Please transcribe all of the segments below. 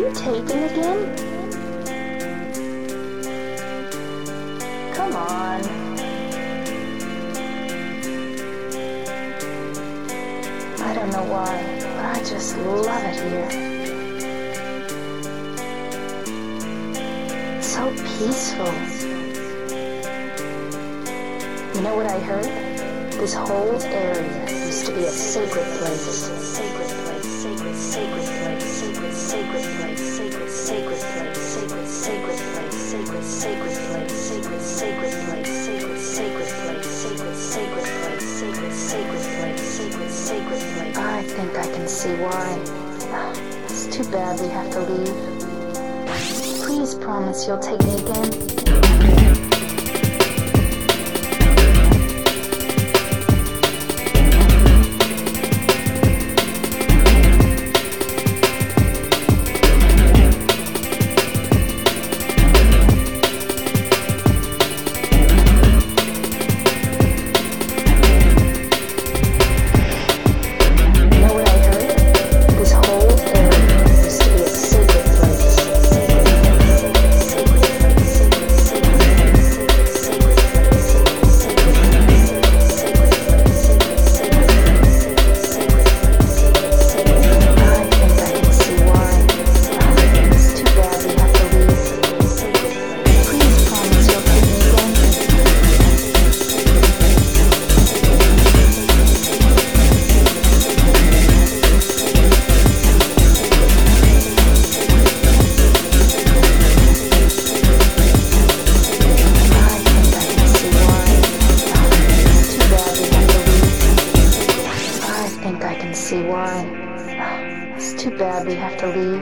you taping again? Come on. I don't know why, but I just love it here. It's so peaceful. You know what I heard? This whole area used to be a sacred place. Sacred place, sacred, sacred place, sacred, sacred place, sacred, sacred place, sacred, sacred place, sacred, sacred place, sacred, sacred place, sacred, sacred place, sacred, sacred place, sacred, sacred place, sacred, sacred place. I think I can see why. It's too bad we have to leave. Please promise you'll take me again. See why. It's too bad we have to leave.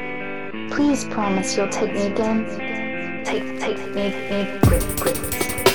Please promise you'll take me again. Take me, quick.